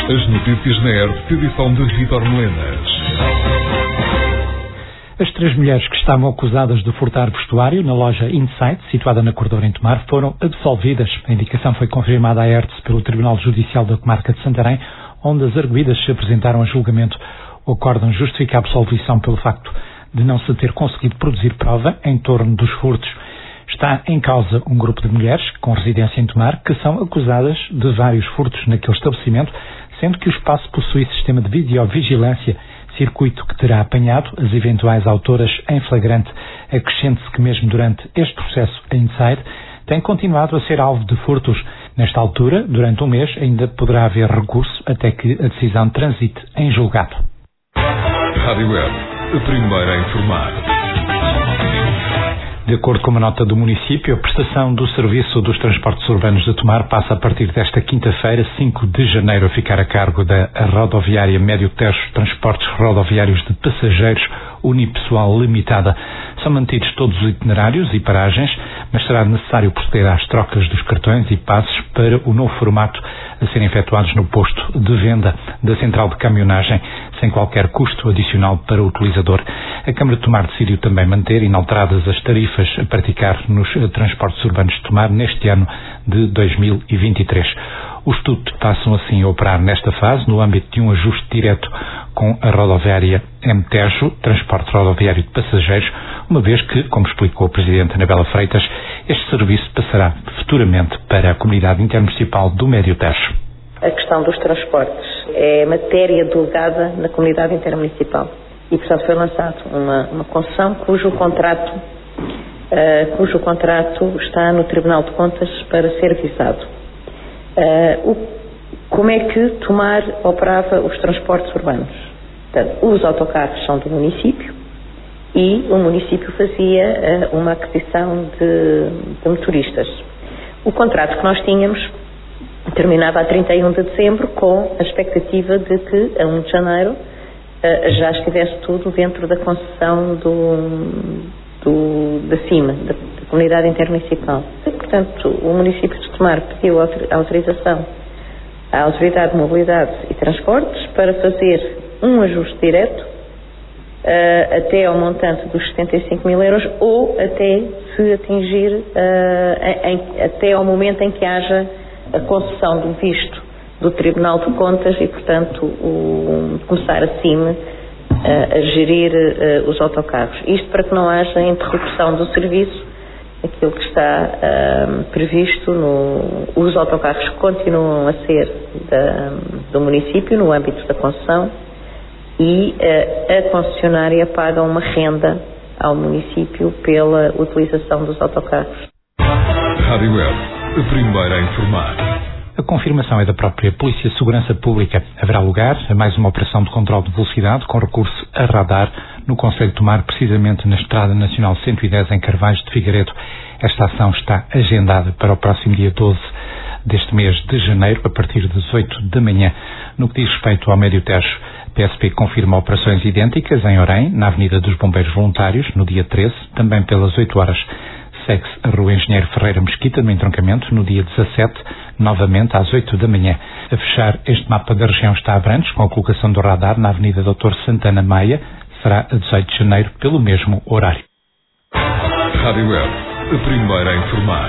As notícias na ERP, edição de Vítor Melenas. As 3 mulheres que estavam acusadas de furtar vestuário na loja Insight, situada na Corredor em Tomar, foram absolvidas. A indicação foi confirmada à ERTS pelo Tribunal Judicial da Comarca de Santarém, onde as arguidas se apresentaram a julgamento. O acórdão justifica a absolvição pelo facto de não se ter conseguido produzir prova em torno dos furtos. Está em causa um grupo de mulheres com residência em Tomar que são acusadas de vários furtos naquele estabelecimento, sendo que o espaço possui sistema de videovigilância, circuito que terá apanhado as eventuais autoras em flagrante. Acrescente-se que mesmo durante este processo a Inside tem continuado a ser alvo de furtos. Nesta altura, durante um mês, ainda poderá haver recurso até que a decisão transite em julgado. Rádio Web, a primeira a informar. De acordo com uma nota do município, a prestação do serviço dos transportes urbanos de Tomar passa a partir desta quinta-feira, 5 de janeiro, a ficar a cargo da rodoviária Médio Tejo Transportes Rodoviários de Passageiros Unipessoal Limitada. São mantidos todos os itinerários e paragens, mas será necessário proceder às trocas dos cartões e passes para o novo formato a serem efetuados no posto de venda da central de caminhonagem, sem qualquer custo adicional para o utilizador. A Câmara de Tomar decidiu também manter inalteradas as tarifas a praticar nos transportes urbanos de Tomar neste ano de 2023. Os TUT passam assim a operar nesta fase no âmbito de um ajuste direto com a rodoviária MTEJO, Transporte Rodoviário de Passageiros, uma vez que, como explicou a Presidente Anabela Freitas, este serviço passará futuramente para a Comunidade Intermunicipal do Médio Tejo. A questão dos transportes é matéria delegada na Comunidade Intermunicipal e, portanto, foi lançado uma concessão cujo contrato está no Tribunal de Contas para ser visado. Como é que Tomar operava os transportes urbanos? Portanto, os autocarros são do município e o município fazia uma aquisição de motoristas. O contrato que nós tínhamos terminava a 31 de dezembro com a expectativa de que a 1 de janeiro já estivesse tudo dentro da concessão da CIMA, da Comunidade Intermunicipal. Portanto, o município de Tomar pediu autorização à Autoridade de Mobilidade e Transportes para fazer um ajuste direto até ao montante dos 75 mil euros ou até se atingir até ao momento em que haja a concessão do visto do Tribunal de Contas e, portanto, começar a CIMA a gerir os autocarros. Isto para que não haja interrupção do serviço, aquilo que está previsto os autocarros continuam a ser do município no âmbito da concessão e a concessionária paga uma renda ao município pela utilização dos autocarros. Rádio Web, a primeira a informar. A confirmação é da própria Polícia de Segurança Pública. Haverá lugar a mais uma operação de controle de velocidade com recurso a radar no concelho de Tomar, precisamente na Estrada Nacional 110 em Carvalhos de Figueiredo. Esta ação está agendada para o próximo dia 12 deste mês de janeiro, a partir das 8 da manhã. No que diz respeito ao Médio Tejo, a PSP confirma operações idênticas em Orém, na Avenida dos Bombeiros Voluntários, no dia 13, também pelas 8 horas. Segue-se a Rua Engenheiro Ferreira Mesquita, no entroncamento, no dia 17, novamente às 8 da manhã. A fechar este mapa da região está Abrantes, com a colocação do radar na Avenida Dr. Santana Maia, será a 18 de janeiro, pelo mesmo horário. Rádio Web, a primeira a informar.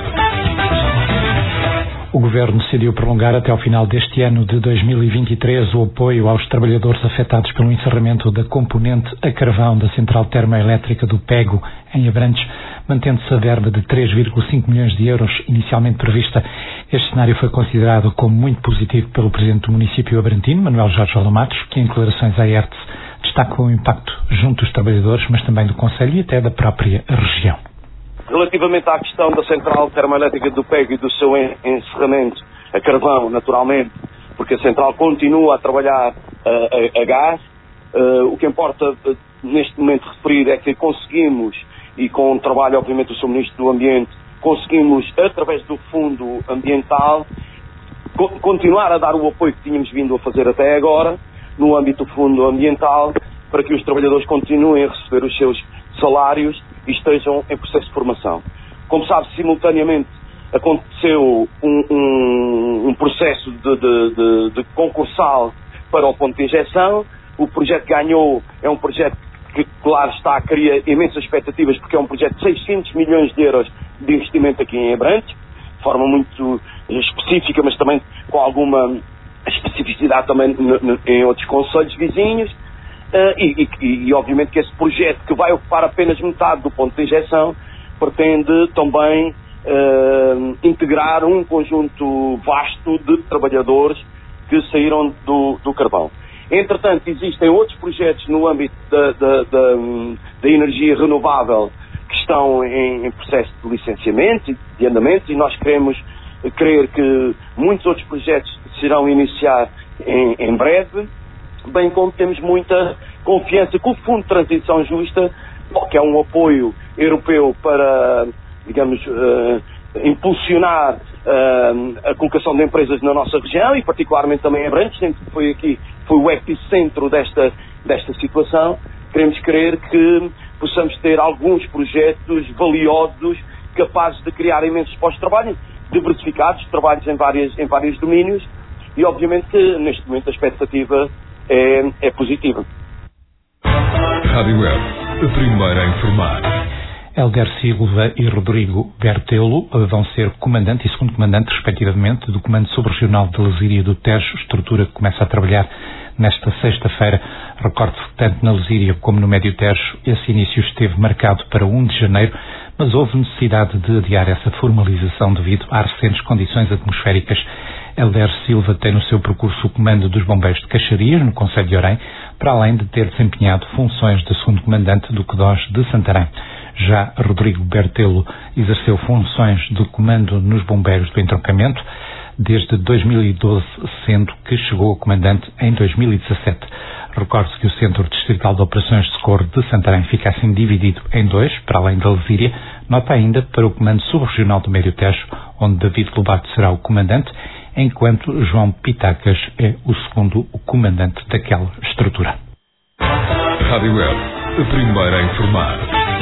O Governo decidiu prolongar até ao final deste ano de 2023 o apoio aos trabalhadores afetados pelo encerramento da componente a carvão da central termoelétrica do Pego, em Abrantes, mantendo-se a verba de 3,5 milhões de euros inicialmente prevista. Este cenário foi considerado como muito positivo pelo Presidente do município abrantino, Manuel Jorge Matos, que em declarações à ERTS destaca o impacto junto dos trabalhadores, mas também do Concelho e até da própria região. Relativamente à questão da central termoelétrica do Pego e do seu encerramento a carvão, naturalmente, porque a central continua a trabalhar a gás, o que importa neste momento referir é que conseguimos, e com o trabalho obviamente do Sr. Ministro do Ambiente, conseguimos através do Fundo Ambiental continuar a dar o apoio que tínhamos vindo a fazer até agora, no âmbito do Fundo Ambiental, para que os trabalhadores continuem a receber os seus salários e estejam em processo de formação. Como sabe, simultaneamente aconteceu um processo de concursal para o ponto de injeção. O projeto ganhou, é um projeto que, claro está, cria imensas expectativas, porque é um projeto de 600 milhões de euros de investimento aqui em Abrantes, de forma muito específica, mas também com alguma especificidade também em outros concelhos vizinhos. E obviamente que esse projeto, que vai ocupar apenas metade do ponto de injeção, pretende também integrar um conjunto vasto de trabalhadores que saíram do carvão. Entretanto, existem outros projetos no âmbito da energia renovável que estão em processo de licenciamento e de andamento, e nós queremos crer que muitos outros projetos se irão iniciar em breve, bem como temos muita confiança que o Fundo de Transição Justa, que é um apoio europeu para, digamos, impulsionar a colocação de empresas na nossa região, e particularmente também em Abrantes, sempre que foi o epicentro desta situação. Queremos crer que possamos ter alguns projetos valiosos, capazes de criar imensos postos de trabalho, diversificados, trabalhos em vários domínios, e obviamente que neste momento a expectativa é positiva. Rádio Web, a primeira a informar. Hélder Silva e Rodrigo Bertelo vão ser comandante e segundo comandante, respectivamente, do Comando Subregional de Lesíria do Tejo, estrutura que começa a trabalhar nesta sexta-feira. Recorde que tanto na Lesíria como no Médio Tejo esse início esteve marcado para 1 de janeiro, mas houve necessidade de adiar essa formalização devido às recentes condições atmosféricas. Hélder Silva tem no seu percurso o comando dos bombeiros de Caxarias, no concelho de Orém, para além de ter desempenhado funções de segundo comandante do CDOS de Santarém. Já Rodrigo Bertelo exerceu funções de comando nos bombeiros do entroncamento desde 2012, sendo que chegou a comandante em 2017. Recorde-se que o Centro Distrital de Operações de Socorro de Santarém fica assim dividido em 2, para além da Lesíria. Nota ainda para o Comando Subregional do Médio Tejo, onde David Lobato será o comandante, enquanto João Pitacas é o segundo comandante daquela estrutura. Rádio Web, a primeira a informar.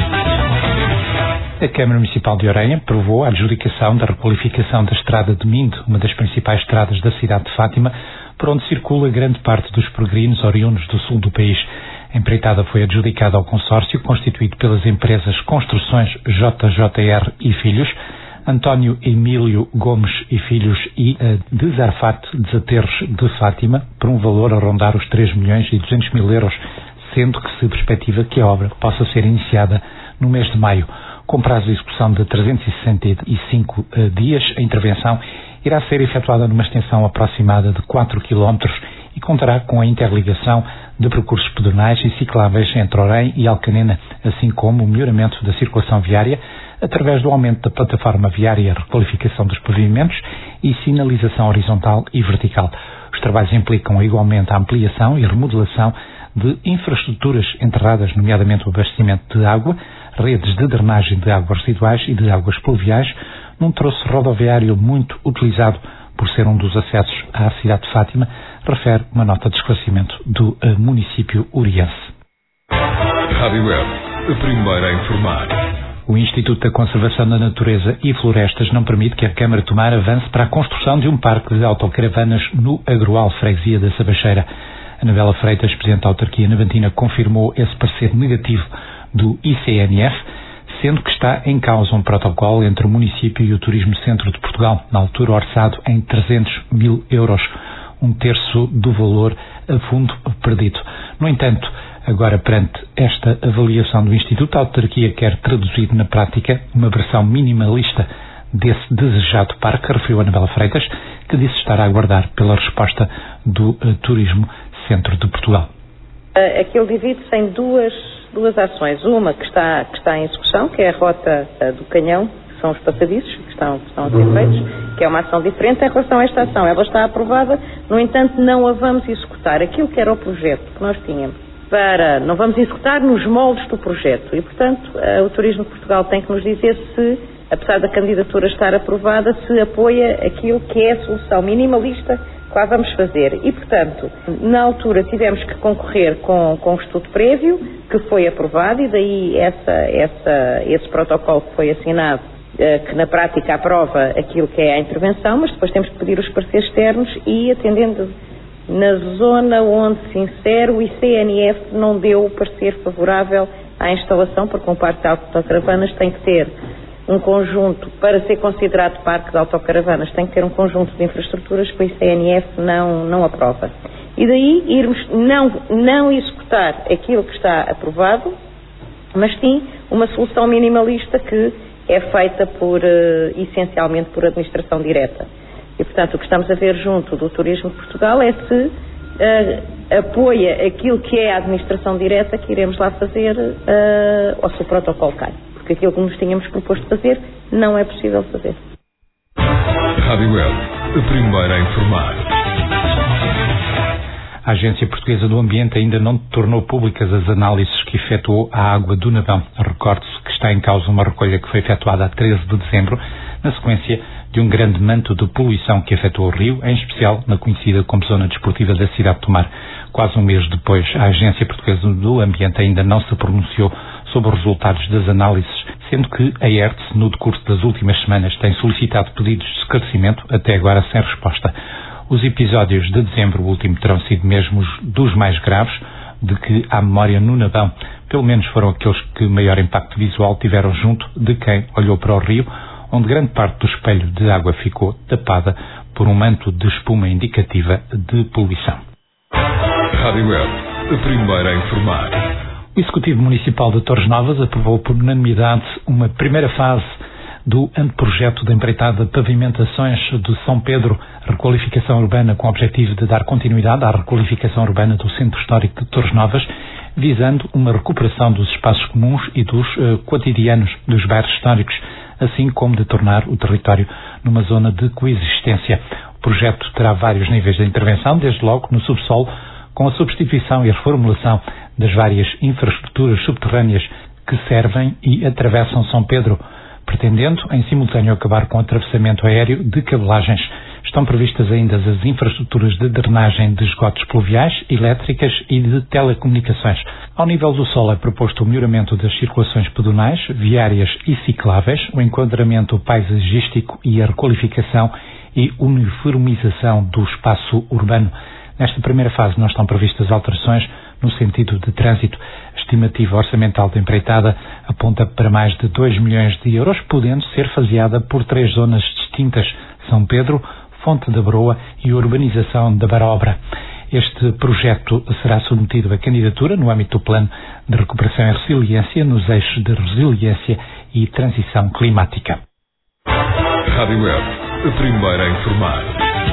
A Câmara Municipal de Orém aprovou a adjudicação da requalificação da Estrada de Minde, uma das principais estradas da cidade de Fátima, por onde circula grande parte dos peregrinos oriundos do sul do país. A empreitada foi adjudicada ao consórcio, constituído pelas empresas Construções JJR e Filhos, António Emílio Gomes e Filhos e a Desarfate Desaterros de Fátima, por um valor a rondar os 3.200.000 euros, sendo que se perspectiva que a obra possa ser iniciada no mês de maio. Com prazo de execução de 365 dias, a intervenção irá ser efetuada numa extensão aproximada de 4 km e contará com a interligação de percursos pedonais e cicláveis entre Orém e Alcanena, assim como o melhoramento da circulação viária através do aumento da plataforma viária, requalificação dos pavimentos e sinalização horizontal e vertical. Os trabalhos implicam igualmente a ampliação e remodelação de infraestruturas enterradas, nomeadamente o abastecimento de água, redes de drenagem de águas residuais e de águas pluviais, num troço rodoviário muito utilizado por ser um dos acessos à cidade de Fátima, refere uma nota de esclarecimento do município oriense. Rádio Web, a primeira a informar. O Instituto da Conservação da Natureza e Florestas não permite que a Câmara de Tomar avance para a construção de um parque de autocaravanas no Agroal, freguesia da Sabacheira. Anabela Freitas, Presidente da Autarquia Navantina, confirmou esse parecer negativo do ICNF, sendo que está em causa um protocolo entre o município e o Turismo Centro de Portugal, na altura orçado em 300.000 euros, um terço do valor a fundo perdido. No entanto, agora perante esta avaliação do Instituto, a autarquia quer traduzir na prática uma versão minimalista desse desejado parque, referiu Anabela Freitas, que disse estar a aguardar pela resposta do Turismo Centro de Portugal. Aquilo divide-se em duas ações. Uma que está em execução, que é a rota do Canhão, que são os passadiços que estão a ser feitos, que é uma ação diferente em relação a esta ação. Ela está aprovada, no entanto não a vamos executar. Aquilo que era o projeto que nós tínhamos, não vamos executar nos moldes do projeto. E, portanto, o Turismo de Portugal tem que nos dizer se, apesar da candidatura estar aprovada, se apoia aquilo que é a solução minimalista que lá vamos fazer. E, portanto, na altura tivemos que concorrer com um estudo prévio, que foi aprovado, e daí esse protocolo que foi assinado que na prática aprova aquilo que é a intervenção, mas depois temos que pedir os pareceres externos e, atendendo na zona onde se insere, o ICNF não deu o parecer favorável à instalação, porque um parque de autocaravanas tem que ter um conjunto, para ser considerado parque de autocaravanas, tem que ter um conjunto de infraestruturas que o ICNF não aprova. E daí irmos não executar aquilo que está aprovado, mas sim uma solução minimalista que é feita essencialmente por administração direta. E, portanto, o que estamos a ver junto do Turismo de Portugal é se apoia aquilo que é a administração direta que iremos lá fazer ou se o protocolo cai. Porque aquilo que nos tínhamos proposto fazer não é possível fazer. Rádio Web, a primeira a informar. A Agência Portuguesa do Ambiente ainda não tornou públicas as análises que efetuou à água do Nabão. Recorde-se que está em causa uma recolha que foi efetuada a 13 de dezembro, na sequência de um grande manto de poluição que afetou o rio, em especial na conhecida como Zona Desportiva da cidade de Tomar. Quase um mês depois, a Agência Portuguesa do Ambiente ainda não se pronunciou sobre os resultados das análises, sendo que a ERTS, no decurso das últimas semanas, tem solicitado pedidos de esclarecimento, até agora sem resposta. Os episódios de dezembro último terão sido mesmo dos mais graves, de que há memória no Nabão. Pelo menos foram aqueles que maior impacto visual tiveram junto de quem olhou para o rio, onde grande parte do espelho de água ficou tapada por um manto de espuma indicativa de poluição. Rádio Web, a primeira a informar. O Executivo Municipal de Torres Novas aprovou por unanimidade uma primeira fase do anteprojeto da empreitada Pavimentações de São Pedro, requalificação urbana com o objetivo de dar continuidade à requalificação urbana do Centro Histórico de Torres Novas, visando uma recuperação dos espaços comuns e dos cotidianos dos bairros históricos, assim como de tornar o território numa zona de coexistência. O projeto terá vários níveis de intervenção, desde logo no subsolo, com a substituição e a reformulação das várias infraestruturas subterrâneas que servem e atravessam São Pedro, pretendendo, em simultâneo, acabar com o atravessamento aéreo de cabelagens. Estão previstas ainda as infraestruturas de drenagem de esgotos pluviais, elétricas e de telecomunicações. Ao nível do solo é proposto o melhoramento das circulações pedonais, viárias e cicláveis, o enquadramento paisagístico e a requalificação e uniformização do espaço urbano. Nesta primeira fase não estão previstas alterações no sentido de trânsito. A estimativa orçamental da empreitada aponta para mais de 2 milhões de euros, podendo ser faseada por 3 zonas distintas: São Pedro, Fonte da Broa e Urbanização da Barobra. Este projeto será submetido à candidatura no âmbito do Plano de Recuperação e Resiliência nos eixos de resiliência e transição climática. Rádio Web, a primeira a informar.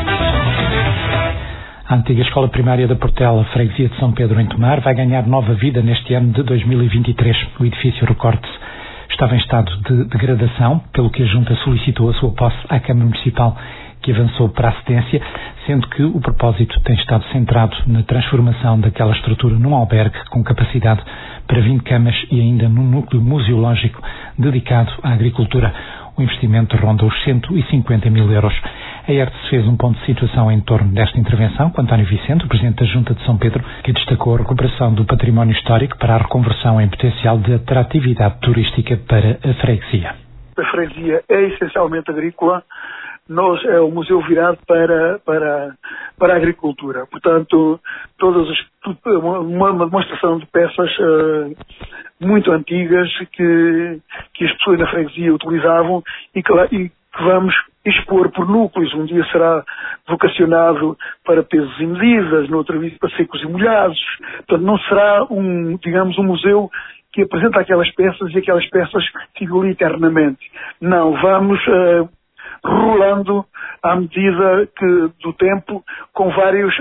A antiga Escola Primária da Portela, freguesia de São Pedro em Tomar, vai ganhar nova vida neste ano de 2023. O edifício, recorde-se, estava em estado de degradação, pelo que a Junta solicitou a sua posse à Câmara Municipal, que avançou para a cedência, sendo que o propósito tem estado centrado na transformação daquela estrutura num albergue com capacidade para 20 camas e ainda num núcleo museológico dedicado à agricultura. O investimento ronda os 150 mil euros. A ERTS fez um ponto de situação em torno desta intervenção com António Vicente, o Presidente da Junta de São Pedro, que destacou a recuperação do património histórico para a reconversão em potencial de atratividade turística para a freguesia. A freguesia é essencialmente agrícola. Nós é o museu virado para a agricultura. Portanto, uma demonstração de peças muito antigas que as pessoas na freguesia utilizavam e que vamos expor por núcleos. Um dia será vocacionado para pesos e medidas, no outro dia para secos e molhados. Portanto, não será um museu que apresenta aquelas peças e aquelas peças ficam ali eternamente. Não, vamos rolando à medida do tempo com vários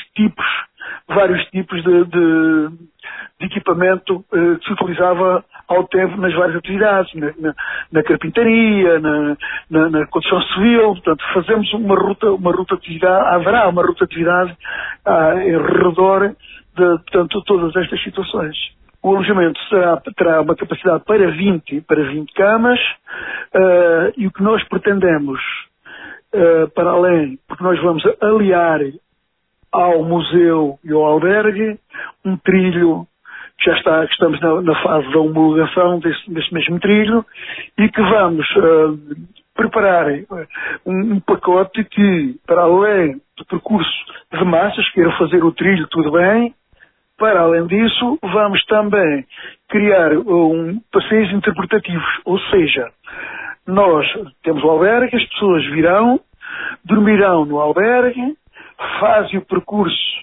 tipos de equipamento que se utilizava ao tempo nas várias atividades, na carpintaria, na construção civil. Portanto, fazemos uma ruta de atividade, haverá uma ruta de atividade em redor de todas estas situações. O alojamento terá uma capacidade para 20 camas, e o que nós pretendemos, para além, porque nós vamos aliar ao museu e ao albergue, um trilho que estamos na fase da homologação desse mesmo trilho e que vamos preparar um pacote que, para além do percurso de massas, queiram fazer o trilho tudo bem, para além disso, vamos também criar passeios interpretativos, ou seja, nós temos o albergue, as pessoas virão, dormirão no albergue, fazem o percurso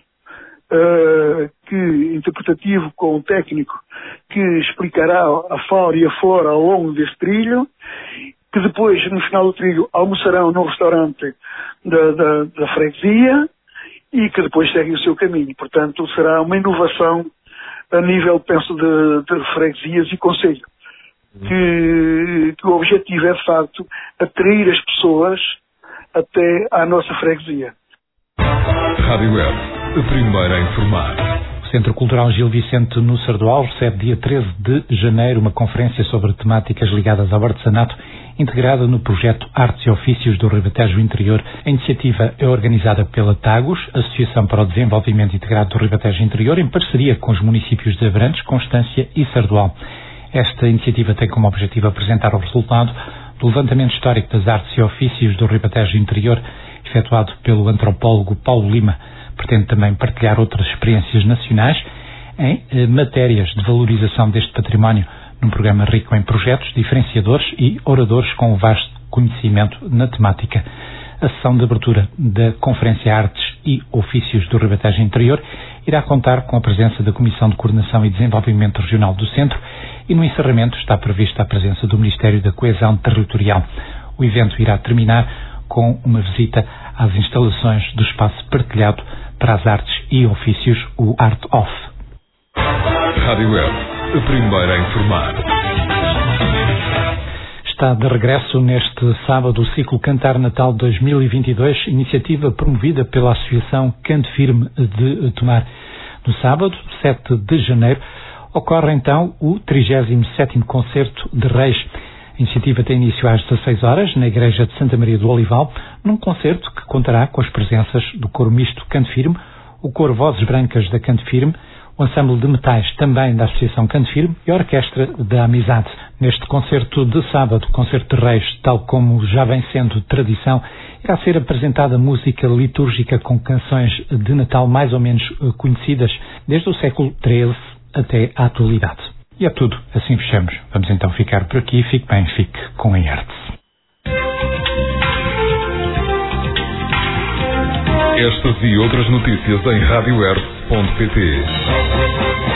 interpretativo com um técnico que explicará a fora e a fora ao longo desse trilho, que depois, no final do trilho, almoçarão no restaurante da freguesia e que depois seguem o seu caminho. Portanto, será uma inovação a nível, penso, de freguesias e concelho. Que o objetivo é, de facto, atrair as pessoas até à nossa freguesia. Rádio Web, a primeira a informar. O Centro Cultural Gil Vicente no Sardual recebe dia 13 de janeiro uma conferência sobre temáticas ligadas ao artesanato, integrada no projeto Artes e Ofícios do Ribatejo Interior. A iniciativa é organizada pela TAGOS, Associação para o Desenvolvimento Integrado do Ribatejo Interior, em parceria com os municípios de Abrantes, Constância e Sardual. Esta iniciativa tem como objetivo apresentar o resultado do levantamento histórico das artes e ofícios do Ribatejo Interior, efetuado pelo antropólogo Paulo Lima. Pretende também partilhar outras experiências nacionais em matérias de valorização deste património, num programa rico em projetos, diferenciadores e oradores com vasto conhecimento na temática. A sessão de abertura da Conferência Artes e Ofícios do Ribatejo Interior irá contar com a presença da Comissão de Coordenação e Desenvolvimento Regional do Centro e no encerramento está prevista a presença do Ministério da Coesão Territorial. O evento irá terminar com uma visita às instalações do espaço partilhado para as artes e ofícios, o Art Off. Rádio Web, a primeira a informar. Está de regresso neste sábado o ciclo Cantar Natal 2022, iniciativa promovida pela Associação Canto Firme de Tomar. No sábado, 7 de janeiro, ocorre então o 37º Concerto de Reis. A iniciativa tem início às 16 horas na Igreja de Santa Maria do Olival, num concerto que contará com as presenças do Coro Misto Canto Firme, o Coro Vozes Brancas da Canto Firme, o Ensemble de Metais também da Associação Canto Firme e a Orquestra da Amizade. Neste concerto de sábado, Concerto de Reis, tal como já vem sendo tradição, irá ser apresentada música litúrgica com canções de Natal mais ou menos conhecidas desde o século XIII até à atualidade. E é tudo, assim fechamos. Vamos então ficar por aqui. Fique bem, fique com a Hertz. Estas e outras notícias em radiohertz.pt.